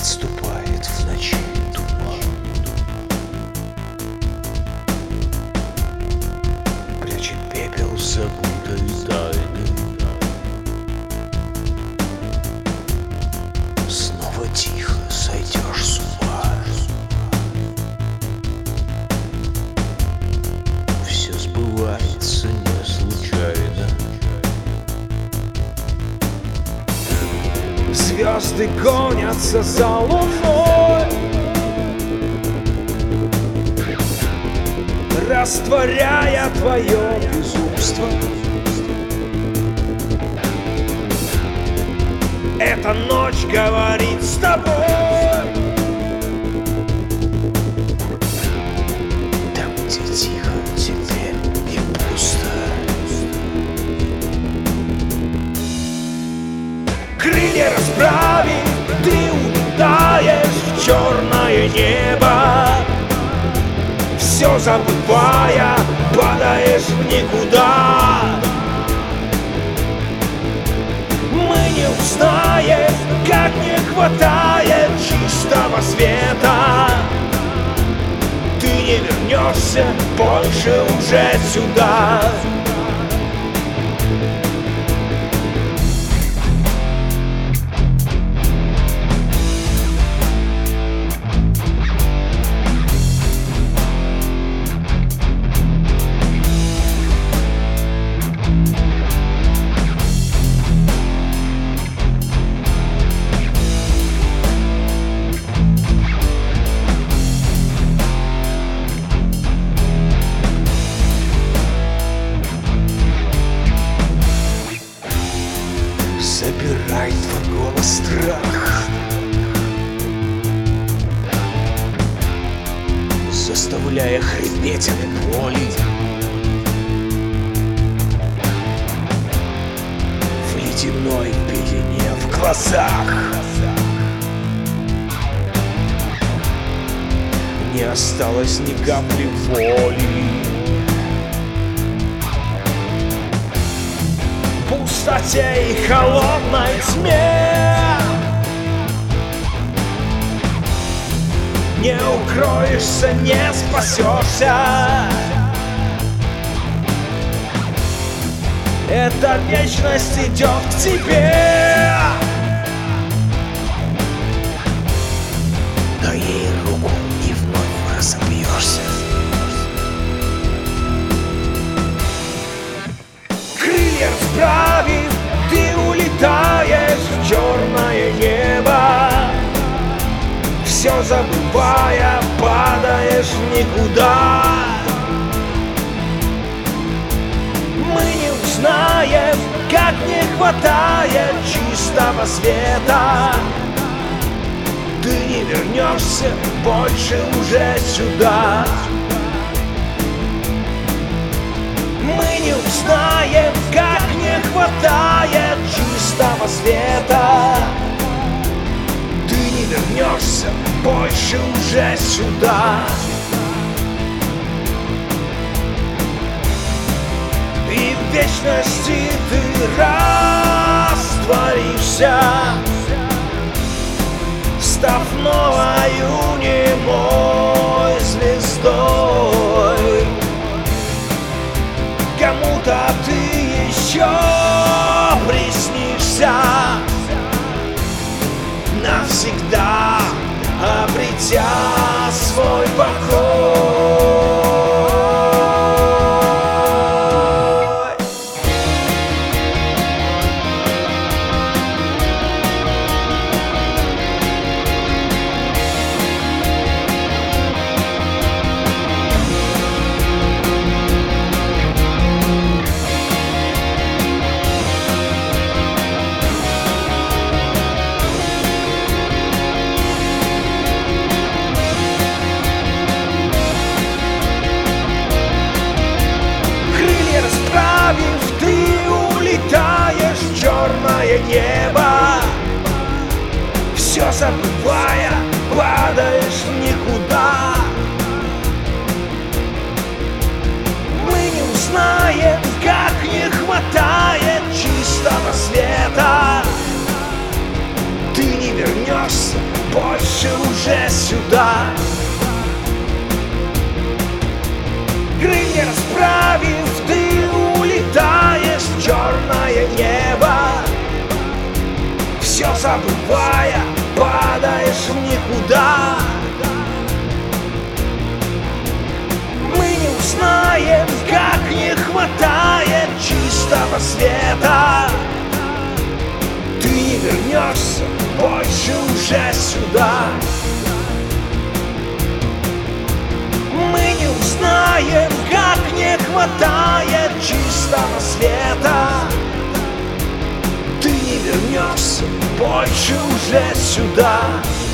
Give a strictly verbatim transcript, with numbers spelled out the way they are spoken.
Отступает в ночи туман, прячет пепел забытой тайны. Снова тихо сойдешь с ума. Все сбывается не случайно. Звезды гонятся за луной, растворяя твое безумство. Эта ночь говорит с тобой. Там, где тихо, теперь и пусто. Крылья расправив, ты улетаешь в черное небо. Все забывая, падаешь в никуда. Мы не узнаем, как не хватает чистого света. Ты не вернешься больше уже сюда. Забирай твой голос страх, заставляя хрипеть от боли. В ледяной пелене в глазах не осталось ни капли воли. В пустоте и холодной тьме не укроешься, не спасешься. Эта вечность идет к тебе. Но ей руку и вновь разобьешься. Крылья расправив, ты улетаешь в черное небо. Все забывая, падаешь в никуда. Мы не узнаем, как не хватает чистого света. Ты не вернешься больше уже сюда. Мы не узнаем, как не хватает чистого света. Ты не вернешься больше уже сюда. И в вечности ты растворишься, став новою немой звездой. Кому-то ты еще приснишься, навсегда обретя свой покой. Ты улетаешь в черное небо, все забывая, падаешь в никуда. Мы не узнаем, как не хватает чистого света. Ты не вернешься больше уже сюда. Крылья расправив, ты улетаешь в черное небо, все забывая, падаешь в никуда. Мы не узнаем, как не хватает чистого света. Ты не вернешься больше уже сюда. Мы не узнаем, как не хватает чистого света. Ты не вернешься больше уже сюда.